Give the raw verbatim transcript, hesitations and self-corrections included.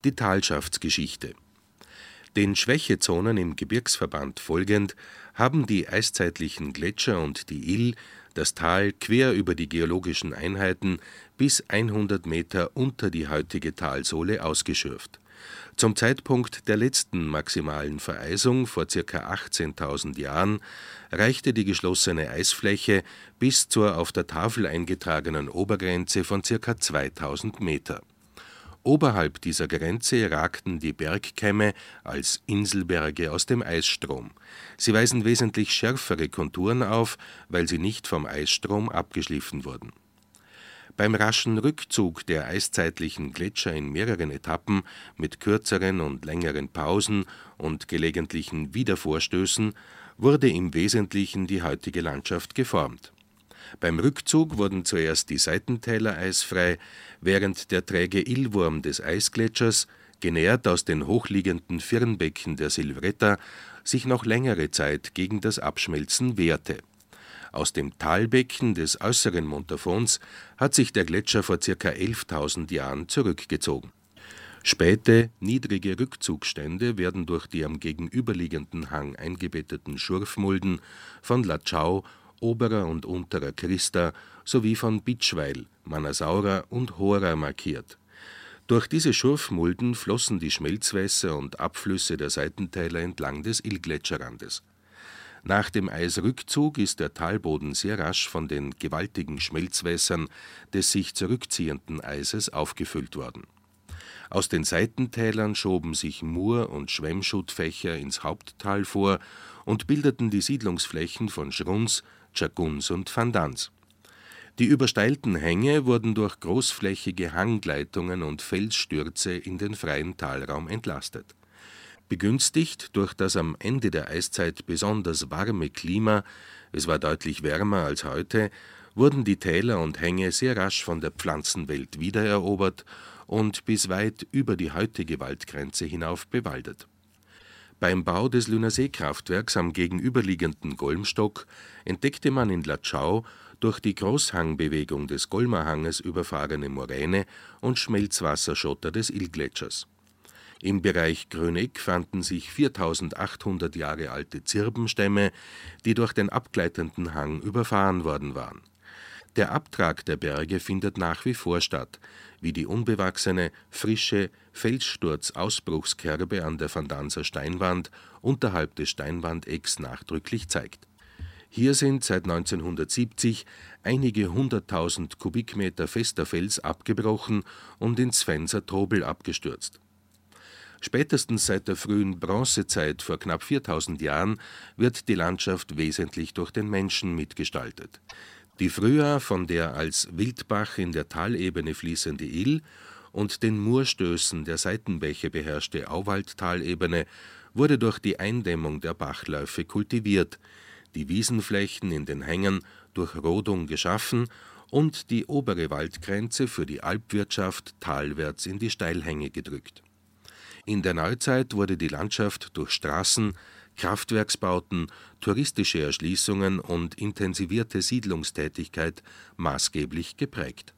die Talschaftsgeschichte. Den Schwächezonen im Gebirgsverband folgend haben die eiszeitlichen Gletscher und die Ill das Tal quer über die geologischen Einheiten bis hundert Meter unter die heutige Talsohle ausgeschürft. Zum Zeitpunkt der letzten maximalen Vereisung vor ca. achtzehntausend Jahren reichte die geschlossene Eisfläche bis zur auf der Tafel eingetragenen Obergrenze von ca. zweitausend Meter. Oberhalb dieser Grenze ragten die Bergkämme als Inselberge aus dem Eisstrom. Sie weisen wesentlich schärfere Konturen auf, weil sie nicht vom Eisstrom abgeschliffen wurden. Beim raschen Rückzug der eiszeitlichen Gletscher in mehreren Etappen mit kürzeren und längeren Pausen und gelegentlichen Wiedervorstößen wurde im Wesentlichen die heutige Landschaft geformt. Beim Rückzug wurden zuerst die Seitentäler eisfrei, während der träge Illwurm des Eisgletschers, genährt aus den hochliegenden Firnbecken der Silvretta, sich noch längere Zeit gegen das Abschmelzen wehrte. Aus dem Talbecken des äußeren Montafons hat sich der Gletscher vor ca. elftausend Jahren zurückgezogen. Späte, niedrige Rückzugsstände werden durch die am gegenüberliegenden Hang eingebetteten Schurfmulden von Latschau, Oberer und Unterer Christa sowie von Bitschweil, Manassaura und Hora markiert. Durch diese Schurfmulden flossen die Schmelzwässer und Abflüsse der Seitentäler entlang des Illgletscherrandes. Nach dem Eisrückzug ist der Talboden sehr rasch von den gewaltigen Schmelzwässern des sich zurückziehenden Eises aufgefüllt worden. Aus den Seitentälern schoben sich Mur- und Schwemmschuttfächer ins Haupttal vor und bildeten die Siedlungsflächen von Schruns, Tschaguns und Vandans. Die übersteilten Hänge wurden durch großflächige Hanggleitungen und Felsstürze in den freien Talraum entlastet. Begünstigt durch das am Ende der Eiszeit besonders warme Klima, es war deutlich wärmer als heute, wurden die Täler und Hänge sehr rasch von der Pflanzenwelt wiedererobert und bis weit über die heutige Waldgrenze hinauf bewaldet. Beim Bau des Lünersee-Kraftwerks am gegenüberliegenden Golmstock entdeckte man in Latschau durch die Großhangbewegung des Golmerhanges überfahrene Moräne und Schmelzwasserschotter des Illgletschers. Im Bereich Gröneck fanden sich viertausendachthundert Jahre alte Zirbenstämme, die durch den abgleitenden Hang überfahren worden waren. Der Abtrag der Berge findet nach wie vor statt, wie die unbewachsene, frische Felssturz-Ausbruchskerbe an der Vandanser Steinwand unterhalb des Steinwandecks nachdrücklich zeigt. Hier sind seit neunzehnhundertsiebzig einige hunderttausend Kubikmeter fester Fels abgebrochen und ins Svenser Tobel abgestürzt. Spätestens seit der frühen Bronzezeit vor knapp viertausend Jahren wird die Landschaft wesentlich durch den Menschen mitgestaltet. Die früher von der als Wildbach in der Talebene fließende Ill und den Murstößen der Seitenbäche beherrschte Auwaldtalebene wurde durch die Eindämmung der Bachläufe kultiviert, die Wiesenflächen in den Hängen durch Rodung geschaffen und die obere Waldgrenze für die Alpwirtschaft talwärts in die Steilhänge gedrückt. In der Neuzeit wurde die Landschaft durch Straßen, Kraftwerksbauten, touristische Erschließungen und intensivierte Siedlungstätigkeit maßgeblich geprägt.